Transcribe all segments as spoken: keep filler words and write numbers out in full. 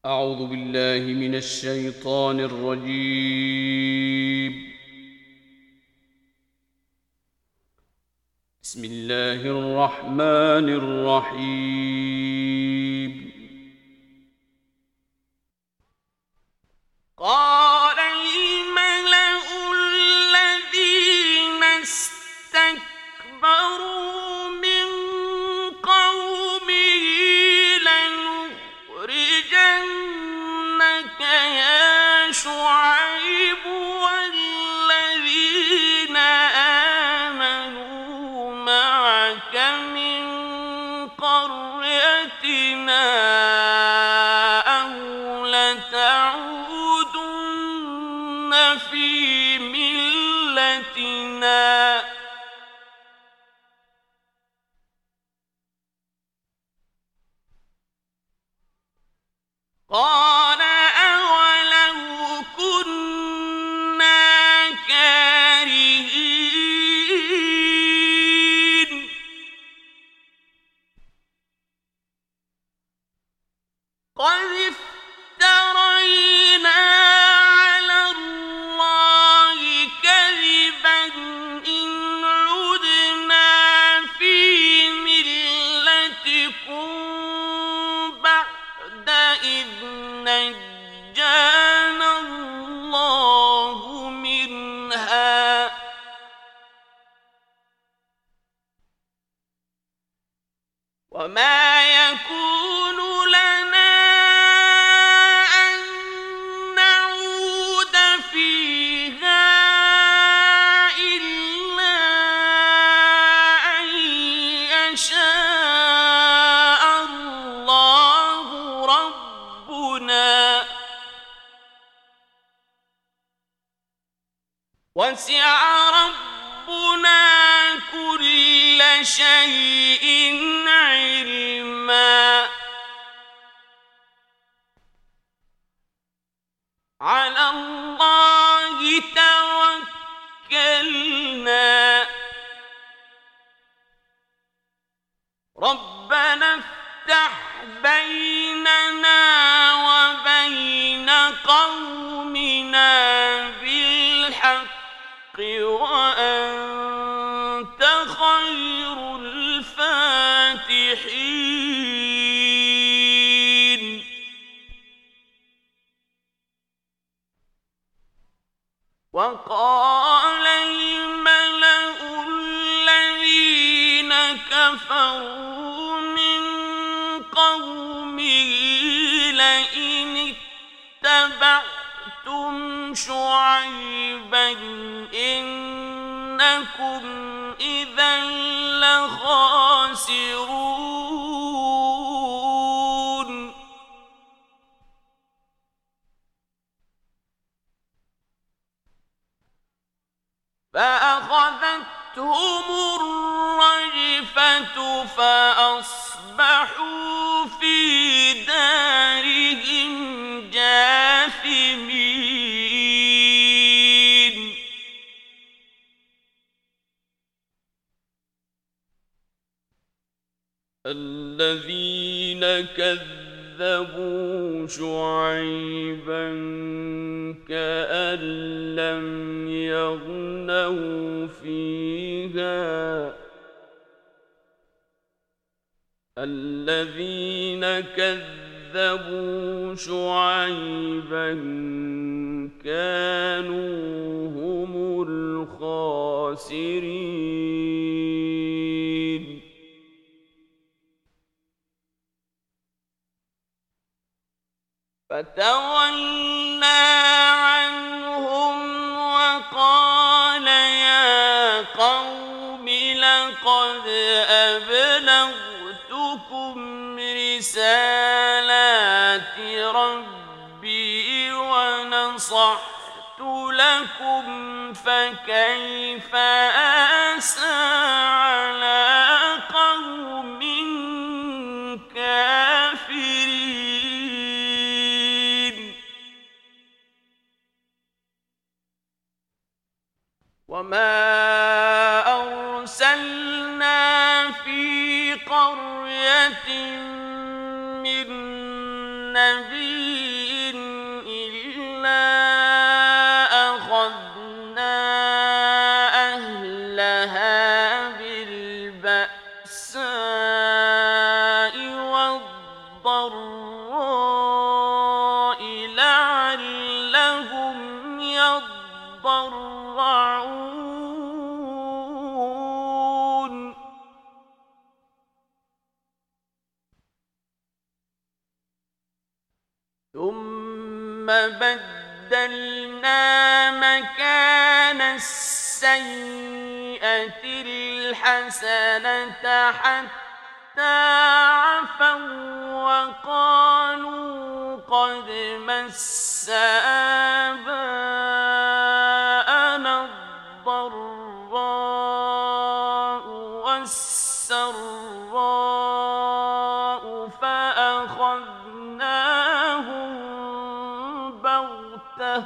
أعوذ بالله من الشيطان الرجيم. بسم الله الرحمن الرحيم. قال الملأ الذين استكبروا من قومه لنخرجنك يا شعيب والذين آمنوا معك من قريتنا أو لتعودن في ملتنا. قال أولو كنا كارهين. قد افترينا على الله كذبا إن عدنا في ملتكم بعد إذ نجانا الله منها. وما يكون لنا أن نعود فيها إلا أن يشاء الله ربنا. وسع ربنا كل شيء علما. على الله توكلنا. ربنا افتح بيننا وبين قومنا بالحق وأنت خير الفاتحين. وقال الملأ الذين كفروا من قومه لئن اتبعتم شعيبا إنكم إذا لخاسرون. فأخذتهم الرجفة فأصبحوا في دارهم جاثمين. الذين كذبوا شعيبا كأن لم يغنوا فيها. الذين كذبوا شعيبا كانوا هم الخاسرين. فتولى عنهم وقال يا قوم لقد أبلغتكم رسالات ربي ونصحت لكم فكيف آسى على قوم كافرين. وما أرسلنا في قرية من نبي والضراء لعلهم يضرعون ثم بدلنا مكان السيئة الحسنة حتى عفوا وقالوا قد مس آباءنا الضراء والسراء فأخذناهم بغتة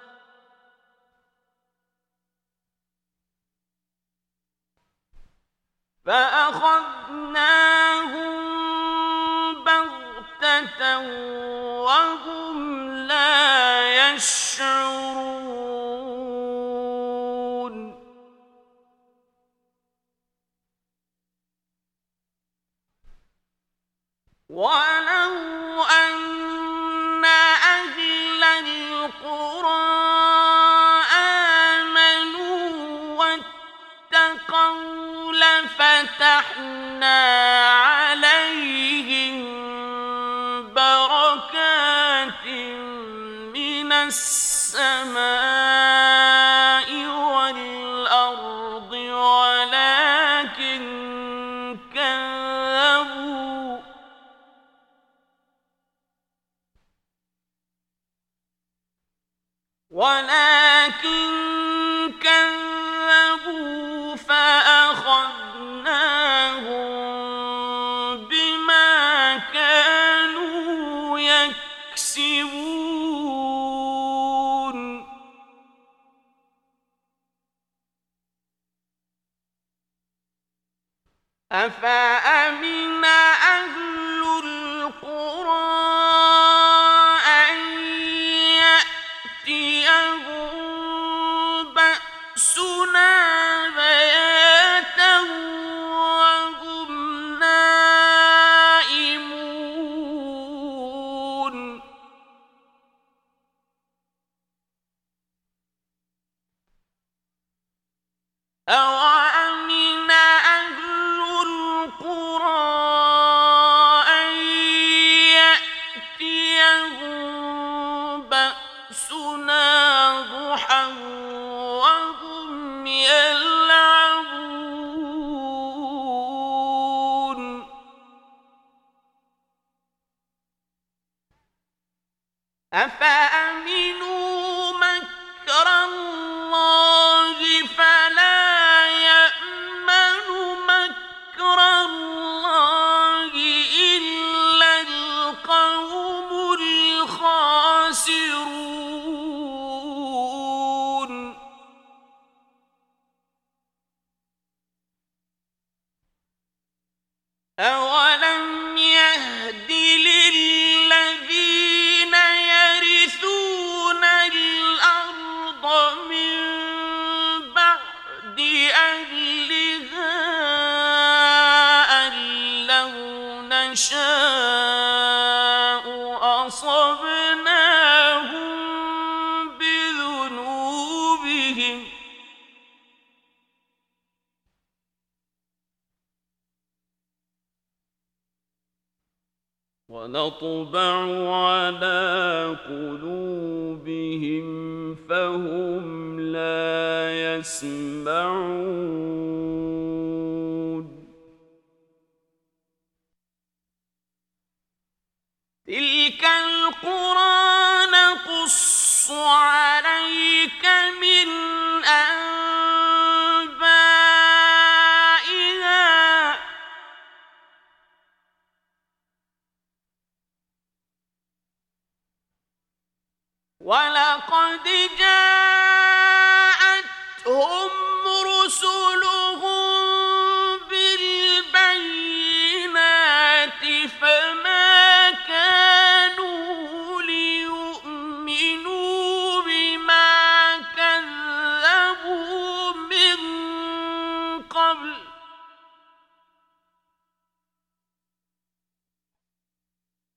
فأخذناهم بغتة وهم لا يشعرون ولو أن أهل القرى آمنوا واتقوا لفتحنا عليهم بركات من السماء والأرض ولكن كذبوا ولكن كذبوا فأخذناهم بما كانوا يكسبون أفأمن أهل القرى أن يأتيهم بأسنا بياتا وهم نائمون أوأمن أهل القرى أن يأتيهم بأسنا ضحى وهم يلعبون أفأمنوا مكر الله فلا يأمن مكر الله إلا القوم الخاسرون أولم يهد للذين يرثون الأرض من بعد أهلها أن لو نشاء أصبناهم بذنوبهم ونطبع على قلوبهم فهم لا يسمعون تلك القرى نقص عليك من أنبائها ولقد جاءتهم رسلهم بالبينات فما كانوا ليؤمنوا بما كذبوا من قبل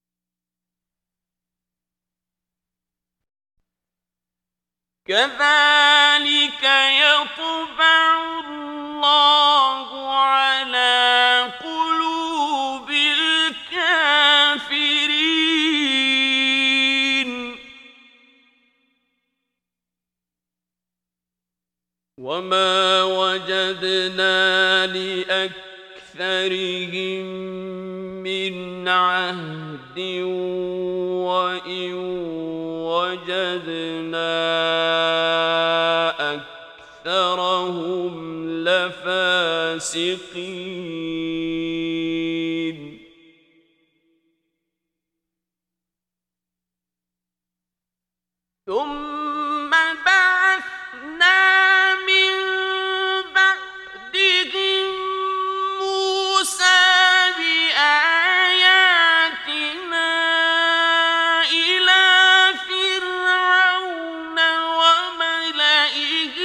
كذلك يطبع الله على قلوب الكافرين. وما وجدنا لأكثرهم من عهد وإن وجدنا أكثرهم لفاسقين. ثم بعثنا من بعدهم موسى بآياتنا إلى فرعون وملئه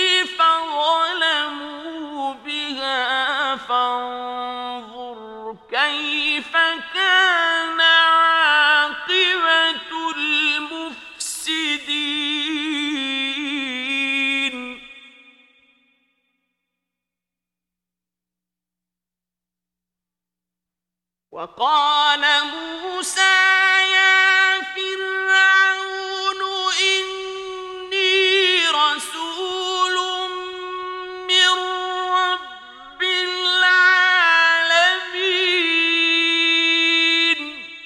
فظلموا بها فانظر كيف كان عاقبة المفسدين. وقال موسى يا فرعون إني رسول من رب العالمين.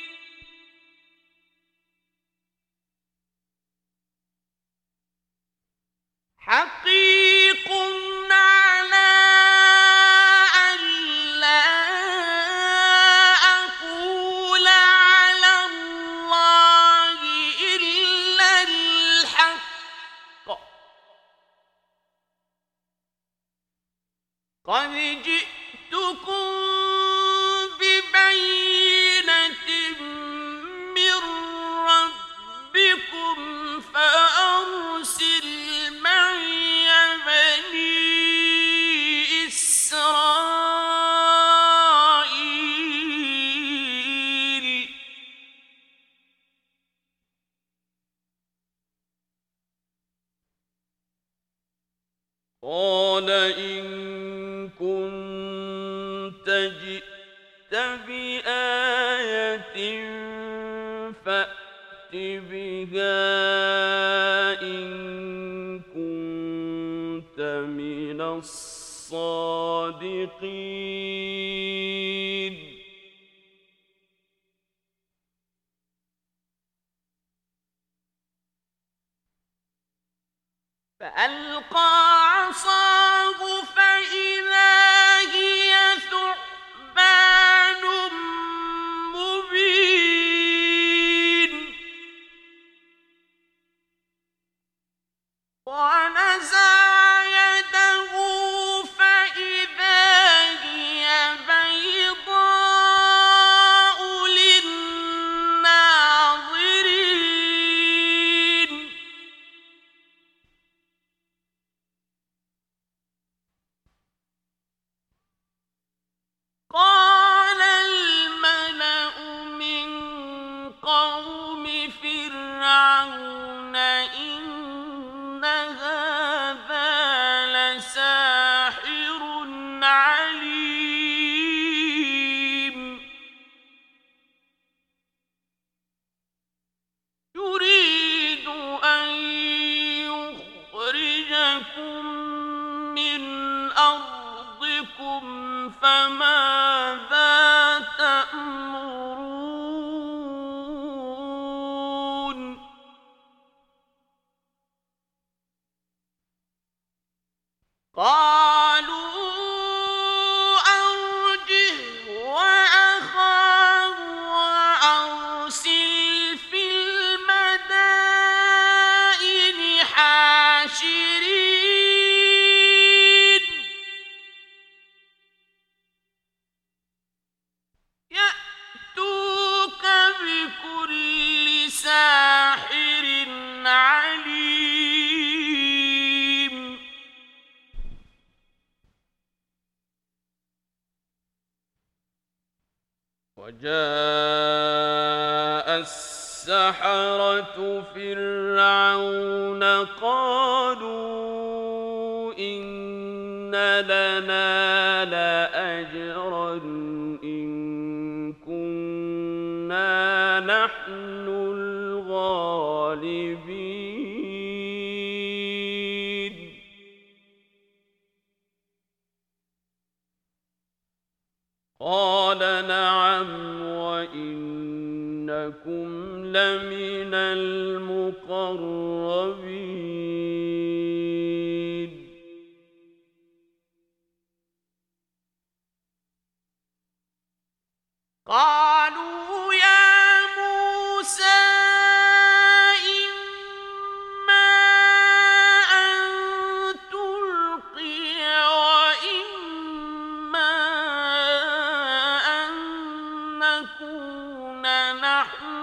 حقيق على أن لا أقول على الله إلا الحق. قد جئتكم ببينة من ربكم فأرسل معي بني إسرائيل. قال إن كنت جئت بآية فأت بها إن كنت من الصادقين. فألقى عصاه فإذا هي ثعبان مبين. ونزع يده فإذا هي بيضاء للناظرين. قال الملأ من قوم فرعون إن هذا لساحر عليم. يريد أن يخرجكم من أرضكم فماذا تأمرون. قالوا أرجه وأخاه وأرسل في المدائن حاشرين يأتوك بكل ساحر عليم. وجاء السحرة السحرة فرعون قالوا إن لنا لأجرا إن كنا نحن الغالبين قال نعم وإنكم لمن المقربين قالوا يا موسى إما أن تلقي وإما أن نكون نحن